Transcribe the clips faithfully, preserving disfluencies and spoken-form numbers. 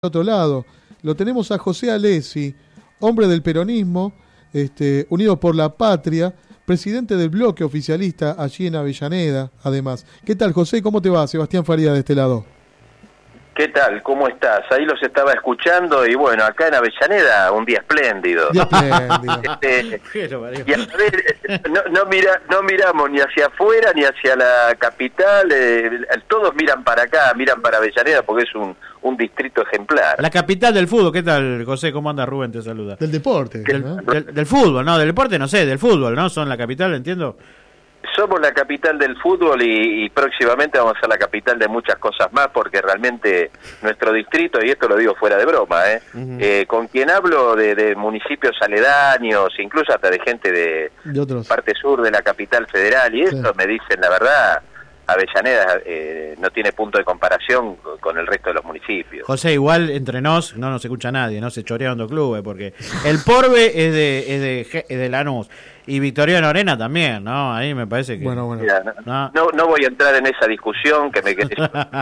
otro lado. Lo tenemos a José Alessi, hombre del peronismo, este, Unidos por la Patria, presidente del bloque oficialista allí en Avellaneda, además. ¿Qué tal, José? ¿Cómo te va? Sebastián Faría de este lado. ¿Qué tal? ¿Cómo estás? Ahí los estaba escuchando y bueno, acá en Avellaneda un día espléndido. Día espléndido. Este, y a ver, no, no, mira, no miramos ni hacia afuera ni hacia la capital, eh, todos miran para acá, miran para Avellaneda porque es un, un distrito ejemplar. La capital del fútbol, ¿qué tal, José? ¿Cómo anda? Rubén te saluda. Del deporte. Del, ¿no? del, del fútbol, no, del deporte no sé, del fútbol, ¿no? Son la capital, entiendo. Somos la capital del fútbol y, y próximamente vamos a ser la capital de muchas cosas más porque realmente nuestro distrito, y esto lo digo fuera de broma, ¿eh? Uh-huh. eh, con quien hablo de, de municipios aledaños, incluso hasta de gente de, de otros. parte sur de la capital federal, y eso sí. Me dicen la verdad, Avellaneda eh, no tiene punto de comparación con, con el resto de los municipios. José, igual entre nos no nos escucha nadie, no se chorean dos clubes, porque el Porbe es de, es de, es de Lanús. Y Victoriano Arena también, ¿no? Ahí me parece que... Bueno, bueno. Mira, no, no, no voy a entrar en esa discusión que me quedé...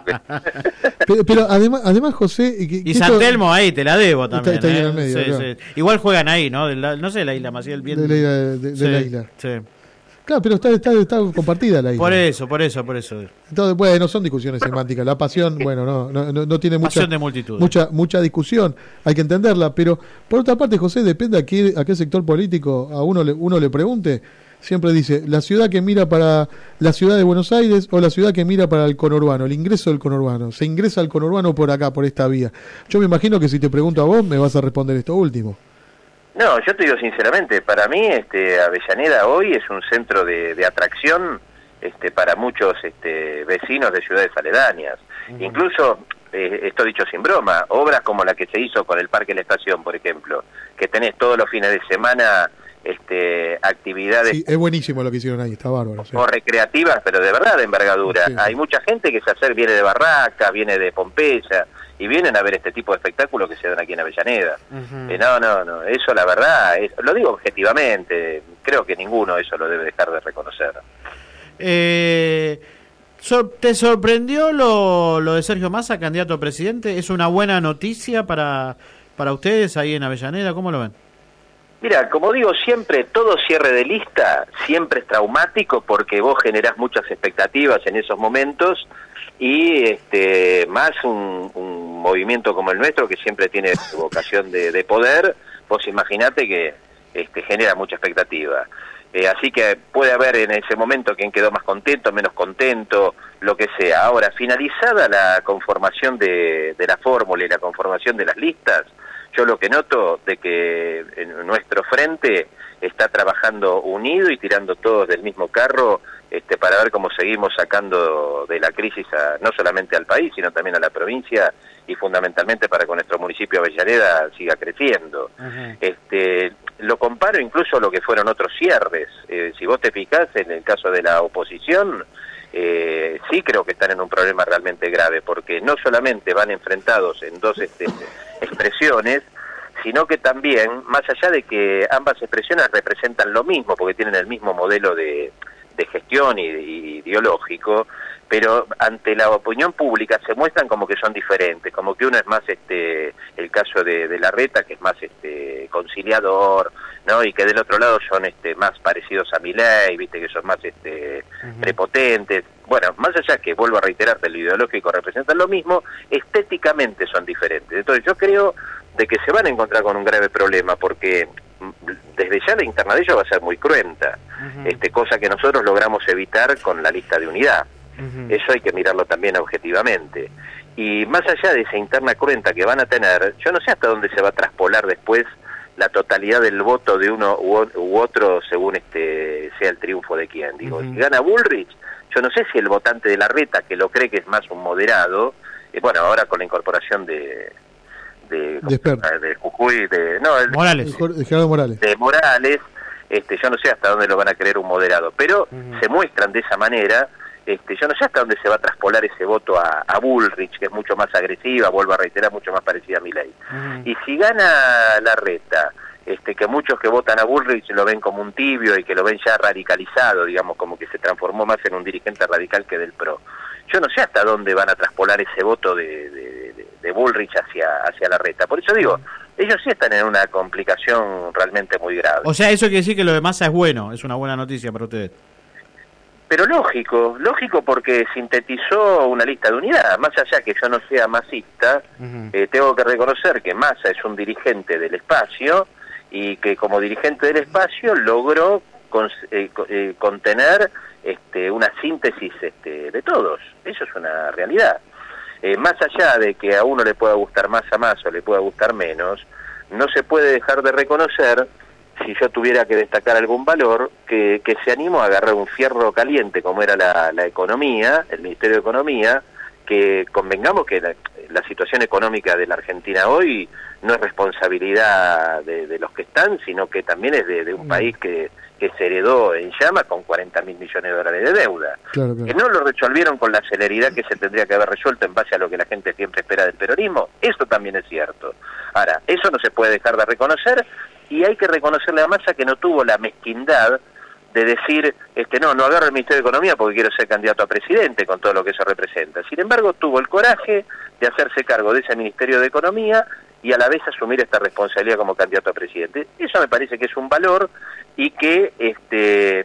pero, pero además, además José... ¿qué, y San Telmo ahí, te la debo también. Está, está ahí ¿eh? en el medio, sí, claro. sí. Igual juegan ahí, ¿no? De la, no sé, la isla Maciel bien... De la isla. De, de, sí, de la isla. Sí. Claro, pero está, está, está compartida la isla. Por eso, por eso, por eso. Entonces, bueno, no son discusiones semánticas. La pasión, bueno, no no, no, no tiene mucha, pasión de multitud. mucha mucha discusión. Hay que entenderla. Pero, por otra parte, José, depende a qué, a qué sector político a uno le, uno le pregunte. Siempre dice, la ciudad que mira para la ciudad de Buenos Aires o la ciudad que mira para el conurbano, el ingreso del conurbano. Se ingresa al conurbano por acá, por esta vía. Yo me imagino que si te pregunto a vos, me vas a responder esto último. No, yo te digo sinceramente, para mí este Avellaneda hoy es un centro de, de atracción este para muchos este vecinos de ciudades aledañas. Uh-huh. Incluso, eh, esto dicho sin broma, obras como la que se hizo con el Parque La Estación, por ejemplo, que tenés todos los fines de semana este actividades... Sí, es buenísimo lo que hicieron ahí, está bárbaro. Sí. O recreativas, pero de verdad de envergadura. Sí, sí. Hay mucha gente que se acerca, viene de Barraca, viene de Pompeya... y vienen a ver este tipo de espectáculos que se dan aquí en Avellaneda. Uh-huh. Eh, no, no, no, eso la verdad, es, lo digo objetivamente, creo que ninguno eso lo debe dejar de reconocer. Eh, ¿Te sorprendió lo, lo de Sergio Massa, candidato a presidente? ¿Es una buena noticia para, para ustedes ahí en Avellaneda? ¿Cómo lo ven? Mira, como digo siempre, todo cierre de lista siempre es traumático porque vos generás muchas expectativas en esos momentos y este más un, un movimiento como el nuestro que siempre tiene vocación de, de poder, vos imaginate que este genera mucha expectativa. Eh, así que puede haber en ese momento quien quedó más contento, menos contento, lo que sea. Ahora, finalizada la conformación de, de la fórmula y la conformación de las listas, yo lo que noto de que en nuestro frente está trabajando unido y tirando todos del mismo carro este, para ver cómo seguimos sacando de la crisis a, no solamente al país, sino también a la provincia y fundamentalmente para que nuestro municipio Avellaneda siga creciendo. Uh-huh. Este, lo comparo incluso a lo que fueron otros cierres. Eh, si vos te fijás en el caso de la oposición, eh, sí creo que están en un problema realmente grave, porque no solamente van enfrentados en dos este, expresiones, sino que también, más allá de que ambas expresiones representan lo mismo, porque tienen el mismo modelo de, de gestión y, y ideológico, pero ante la opinión pública se muestran como que son diferentes, como que uno es más este el caso de, de Larreta, que es más este conciliador, ¿no? Y que del otro lado son este más parecidos a Milei, viste que son más este uh-huh. prepotentes. Bueno, más allá que vuelvo a reiterarte, lo ideológico representan lo mismo, estéticamente son diferentes. Entonces yo creo de que se van a encontrar con un grave problema, porque desde ya la interna de ellos va a ser muy cruenta, uh-huh. este cosa que nosotros logramos evitar con la lista de unidad. Uh-huh. Eso hay que mirarlo también objetivamente. Y más allá de esa interna cruenta que van a tener, yo no sé hasta dónde se va a traspolar después la totalidad del voto de uno u, u otro según este sea el triunfo de quién. Digo, uh-huh. si gana Bullrich, yo no sé si el votante de Larreta, que lo cree que es más un moderado, eh, bueno, ahora con la incorporación de de, de, de Jujuy, de no, el, Morales, de, de Gerardo Morales, de Morales, este, yo no sé hasta dónde lo van a creer un moderado, pero uh-huh. se muestran de esa manera. Este, yo no sé hasta dónde se va a traspolar ese voto a, a Bullrich, que es mucho más agresiva, vuelvo a reiterar, mucho más parecida a Milei. Uh-huh. Y si gana Larreta, este, que muchos que votan a Bullrich lo ven como un tibio y que lo ven ya radicalizado, digamos, como que se transformó más en un dirigente radical que del P R O. Yo no sé hasta dónde van a traspolar ese voto de, de, de, de Bullrich hacia, hacia Larreta. Por eso digo, ellos sí están en una complicación realmente muy grave. O sea, eso quiere decir que lo de Massa es bueno, es una buena noticia para ustedes. Pero lógico, lógico porque sintetizó una lista de unidad. Más allá que yo no sea masista, uh-huh. eh, tengo que reconocer que Massa es un dirigente del espacio y que como dirigente del espacio logró con, eh, eh, contener este, una síntesis este, de todos. Eso es una realidad. Eh, más allá de que a uno le pueda gustar más a más o le pueda gustar menos, no se puede dejar de reconocer, si yo tuviera que destacar algún valor, que, que se animó a agarrar un fierro caliente como era la, la economía, el Ministerio de Economía, que convengamos que la, la situación económica de la Argentina hoy no es responsabilidad de, de los que están, sino que también es de, de un país que, que se heredó en llama con cuarenta mil millones de dólares de deuda. Claro, claro. Que no lo resolvieron con la celeridad que se tendría que haber resuelto en base a lo que la gente siempre espera del peronismo. Eso también es cierto. Ahora, eso no se puede dejar de reconocer y hay que reconocerle a Massa que no tuvo la mezquindad de decir, este no, no agarro el Ministerio de Economía porque quiero ser candidato a presidente con todo lo que eso representa. Sin embargo, tuvo el coraje de hacerse cargo de ese Ministerio de Economía y a la vez asumir esta responsabilidad como candidato a presidente. Eso me parece que es un valor y que este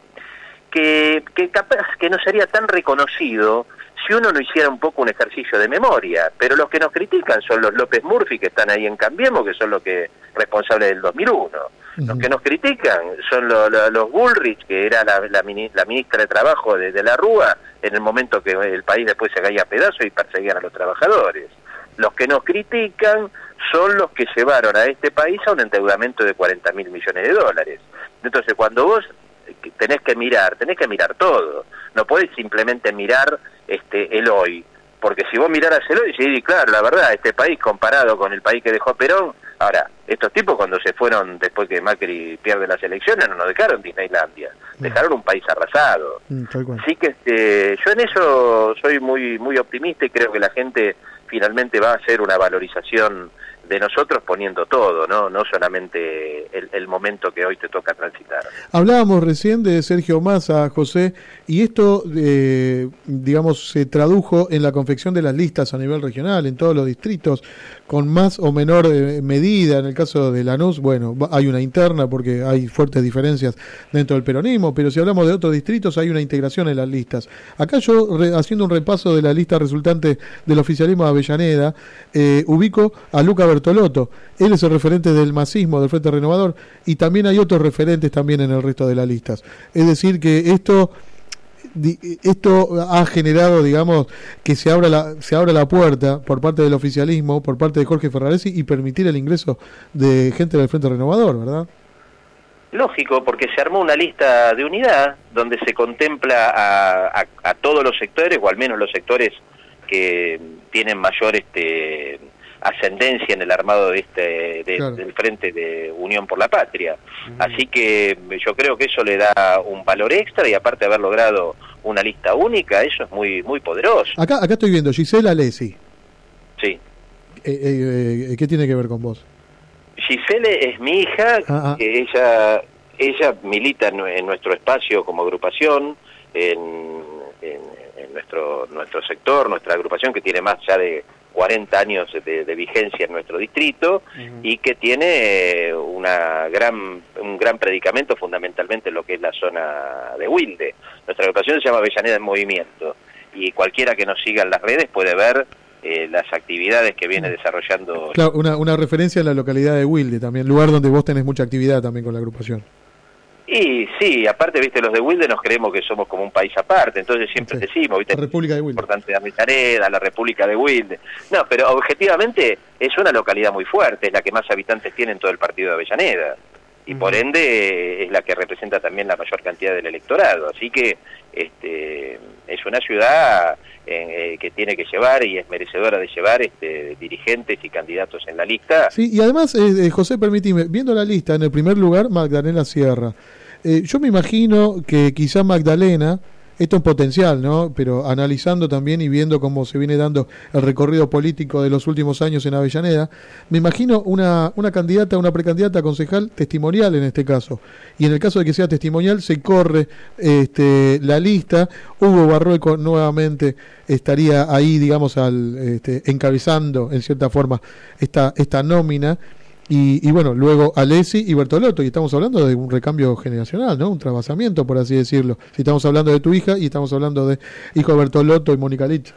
que, que capaz que no sería tan reconocido si uno no hiciera un poco un ejercicio de memoria. Pero los que nos critican son los López Murphy, que están ahí en Cambiemos, que son los que responsables del dos mil uno. Uh-huh. Los que nos critican son lo, lo, los Bullrich, que era la, la, la ministra de Trabajo de, de la Rúa, en el momento que el país después se caía a pedazos y perseguían a los trabajadores. Los que nos critican son los que llevaron a este país a un endeudamiento de cuarenta mil millones de dólares. Entonces, cuando vos tenés que mirar, tenés que mirar todo. No podés simplemente mirar este el hoy. Porque si vos miraras el hoy, sí, claro, la verdad, este país comparado con el país que dejó Perón, ahora, estos tipos cuando se fueron después que Macri pierde las elecciones, no nos dejaron Disneylandia, dejaron un país arrasado. Mm, Así que este, yo en eso soy muy muy optimista y creo que la gente finalmente va a hacer una valorización de nosotros poniendo todo, no no solamente el, el momento que hoy te toca transitar. Hablábamos recién de Sergio Massa, José, y esto, eh, digamos, se tradujo en la confección de las listas a nivel regional, en todos los distritos, con más o menor eh, medida. En el caso de Lanús, bueno, hay una interna porque hay fuertes diferencias dentro del peronismo, pero si hablamos de otros distritos hay una integración en las listas. Acá yo, re, haciendo un repaso de la lista resultante del oficialismo de Avellaneda, eh, ubico a Luca Bertolotto. Él es el referente del masismo, del Frente Renovador, y también hay otros referentes también en el resto de las listas. Es decir, que esto esto ha generado, digamos, que se abra la se abra la puerta por parte del oficialismo, por parte de Jorge Ferraresi, y permitir el ingreso de gente del Frente Renovador, ¿verdad? Lógico, porque se armó una lista de unidad donde se contempla a, a, a todos los sectores, o al menos los sectores que tienen mayor este ascendencia en el armado de este de, claro. del Frente de Unión por la Patria. Uh-huh. Así que yo creo que eso le da un valor extra, y aparte de haber logrado una lista única, eso es muy muy poderoso. Acá acá estoy viendo Gisela Alessi. Sí. Eh, eh, eh, ¿Qué tiene que ver con vos? Gisele es mi hija, uh-huh. que ella ella milita en, en nuestro espacio como agrupación, en, en, en nuestro nuestro sector, nuestra agrupación que tiene más ya de cuarenta años de, de vigencia en nuestro distrito, uh-huh. y que tiene una gran un gran predicamento fundamentalmente en lo que es la zona de Wilde. Nuestra agrupación se llama Avellaneda en Movimiento, y cualquiera que nos siga en las redes puede ver eh, las actividades que viene desarrollando. Claro, una, una referencia a la localidad de Wilde también, lugar donde vos tenés mucha actividad también con la agrupación. Y sí, aparte, viste, los de Wilde nos creemos que somos como un país aparte, entonces siempre sí. decimos, viste, la República de Wilde, importante de Avellaneda, la República de Wilde. No, pero objetivamente es una localidad muy fuerte, es la que más habitantes tiene en todo el partido de Avellaneda, y uh-huh. por ende es la que representa también la mayor cantidad del electorado, así que este es una ciudad eh, que tiene que llevar y es merecedora de llevar este dirigentes y candidatos en la lista. Sí, y además, eh, José, permitime, viendo la lista, en el primer lugar Magdalena Sierra. Eh, yo me imagino que quizá Magdalena esto en potencial, ¿no? Pero analizando también y viendo cómo se viene dando el recorrido político de los últimos años en Avellaneda, me imagino una, una candidata, una precandidata a concejal testimonial en este caso. Y en el caso de que sea testimonial, se corre este, la lista. Hugo Barrueco nuevamente estaría ahí, digamos, al este, encabezando, en cierta forma, esta, esta nómina. Y, y bueno, luego Alessi y Bertolotto, y estamos hablando de un recambio generacional, ¿no? Un trasvasamiento, por así decirlo. Si estamos hablando de tu hija y estamos hablando de hijo de Bertolotto y Mónica Licha.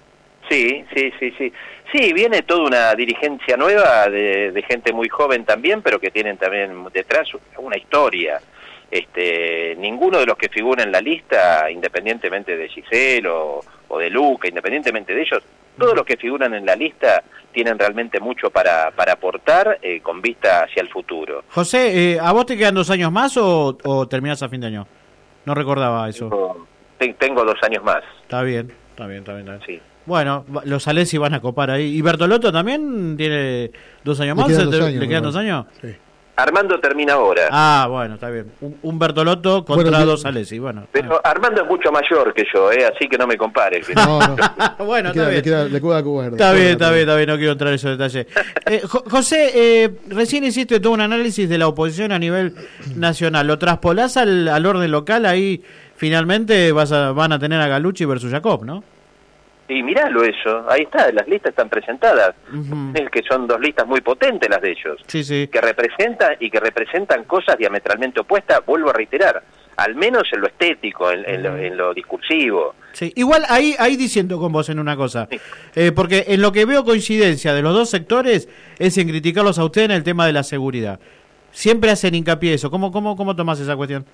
Sí, sí, sí, sí. Sí, viene toda una dirigencia nueva de, de gente muy joven también, pero que tienen también detrás una historia. Este, ninguno de los que figuran en la lista, independientemente de Giselle o, o de Luca, independientemente de ellos, todos los que figuran en la lista tienen realmente mucho para, para aportar eh, con vista hacia el futuro. José, eh, ¿a vos te quedan dos años más o, o terminás a fin de año? No recordaba eso. Tengo, tengo dos años más. Está bien, está bien, está bien. Está bien. Sí. Bueno, los Alessi van a copar ahí. ¿Y Bertolotto también tiene dos años más? Le quedan dos años, ¿Le quedan dos años? Sí. Armando termina ahora. Ah, bueno, está bien. Un, un Bertolotto contra bueno, dos Alessi. Bueno, pero Armando es mucho mayor que yo, ¿eh? Así que no me compares. No, no. Bueno, le queda, está bien. Le queda, le queda cuerda. Está bien, está bien, está bien, no quiero entrar en esos detalles. Eh, Jo- José, eh, recién hiciste todo un análisis de la oposición a nivel nacional. ¿Lo traspolás al, al orden local? Ahí finalmente vas a, van a tener a Galucci versus Jacob, ¿no? Y miralo eso, ahí está, las listas están presentadas. Ujú. Es que son dos listas muy potentes las de ellos. Sí, sí. Que representan y que representan cosas diametralmente opuestas, vuelvo a reiterar, al menos en lo estético, en, en, lo, en lo discursivo. Sí, igual ahí, ahí diciendo con vos en una cosa, Sí. eh, porque en lo que veo coincidencia de los dos sectores es en criticarlos a ustedes en el tema de la seguridad. Siempre hacen hincapié eso. ¿Cómo, cómo, cómo tomás esa cuestión?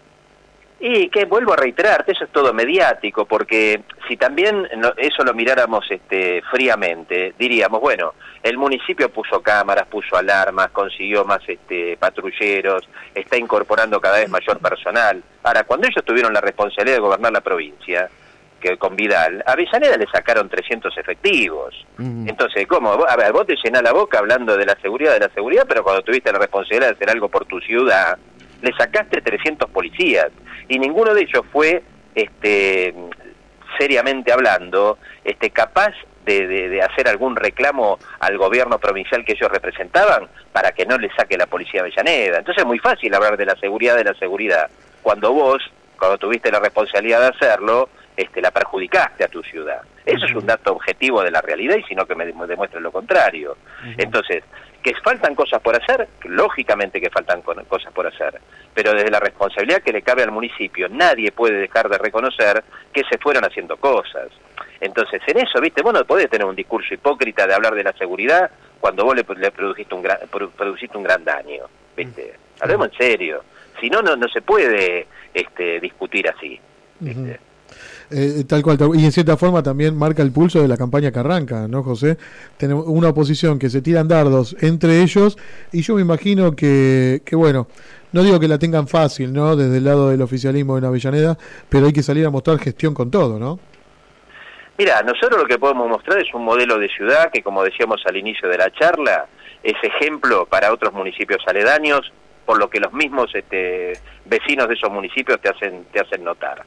Y que vuelvo a reiterarte, eso es todo mediático, porque si también no, eso lo miráramos este, fríamente, diríamos, bueno, el municipio puso cámaras, puso alarmas, consiguió más este, patrulleros, está incorporando cada vez mayor personal. Ahora, cuando ellos tuvieron la responsabilidad de gobernar la provincia, que con Vidal, a Avellaneda le sacaron trescientos efectivos. Mm. Entonces, ¿cómo? A ver, vos te llenás la boca hablando de la seguridad, de la seguridad, pero cuando tuviste la responsabilidad de hacer algo por tu ciudad, le sacaste trescientos policías. Y ninguno de ellos fue, este, seriamente hablando, este, capaz de, de, de hacer algún reclamo al gobierno provincial que ellos representaban para que no le saque la policía a Avellaneda. Entonces es muy fácil hablar de la seguridad de la seguridad, cuando vos, cuando tuviste la responsabilidad de hacerlo, este, la perjudicaste a tu ciudad. Eso es un dato objetivo de la realidad y si no que me demuestre lo contrario. Uh-huh. Entonces, que faltan cosas por hacer, lógicamente que faltan cosas por hacer, pero desde la responsabilidad que le cabe al municipio, nadie puede dejar de reconocer que se fueron haciendo cosas. Entonces, en eso, viste, vos no podés tener un discurso hipócrita de hablar de la seguridad cuando vos le, le produjiste, un gran, produciste un gran daño, viste. Hablemos en serio. Si no, no, no se puede este, discutir así, viste. Uh-huh. Eh, tal cual, tal, y en cierta forma también marca el pulso de la campaña que arranca, ¿no, José? Tenemos una oposición que se tiran dardos entre ellos y yo me imagino que, que bueno, no digo que la tengan fácil, ¿no? Desde el lado del oficialismo en Avellaneda, pero hay que salir a mostrar gestión con todo, ¿no? Mira, nosotros lo que podemos mostrar es un modelo de ciudad que, como decíamos al inicio de la charla, es ejemplo para otros municipios aledaños, por lo que los mismos este, vecinos de esos municipios te hacen, te hacen notar.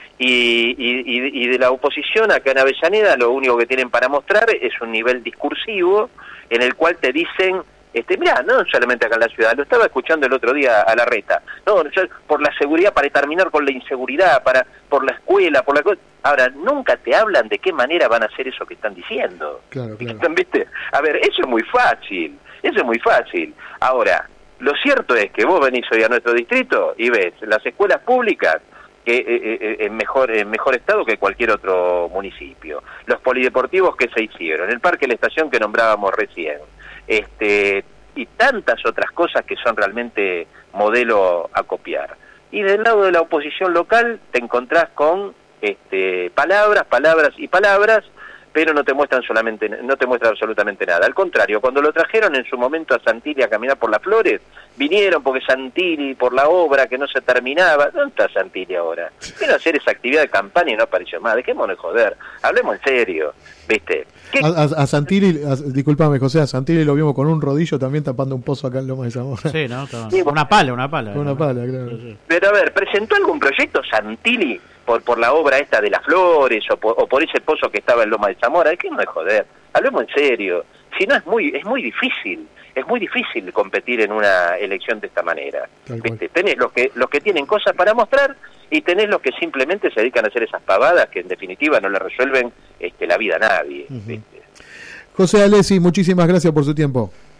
Y, y, y de la oposición acá en Avellaneda lo único que tienen para mostrar es un nivel discursivo en el cual te dicen, este, mirá, no solamente acá en la ciudad, lo estaba escuchando el otro día a Larreta, no, por la seguridad, para terminar con la inseguridad, para por la escuela, por la... Ahora, nunca te hablan de qué manera van a hacer eso que están diciendo. Claro, claro. ¿Viste? A ver, eso es muy fácil, eso es muy fácil. Ahora, lo cierto es que vos venís hoy a nuestro distrito y ves las escuelas públicas que eh, eh, en mejor en mejor estado que cualquier otro municipio, los polideportivos que se hicieron, el parque La Estación que nombrábamos recién, este y tantas otras cosas que son realmente modelo a copiar. Y del lado de la oposición local te encontrás con este palabras, palabras y palabras, pero no te muestran solamente, no te muestran absolutamente nada. Al contrario, cuando lo trajeron en su momento a Santilli a caminar por las flores, vinieron porque Santilli, por la obra que no se terminaba, ¿dónde está Santilli ahora? Quiero hacer esa actividad de campaña y no apareció más, dejémonos de joder, hablemos en serio. ¿viste? A, a, a Santilli, a, disculpame José, a Santilli lo vimos con un rodillo también tapando un pozo acá en Loma de Zamora. Sí, ¿no? Sí, una pala, una pala. Una pala, claro. Pero a ver, ¿presentó algún proyecto Santilli por por la obra esta de las flores o por, o por ese pozo que estaba en Loma de Zamora? Es que no es joder, hablemos en serio. Si no, es muy es muy difícil, es muy difícil competir en una elección de esta manera. ¿Viste? Tenés los que los que tienen cosas para mostrar y tenés los que simplemente se dedican a hacer esas pavadas que en definitiva no le resuelven este, la vida a nadie. Uh-huh. ¿Viste? José Alessi, muchísimas gracias por su tiempo.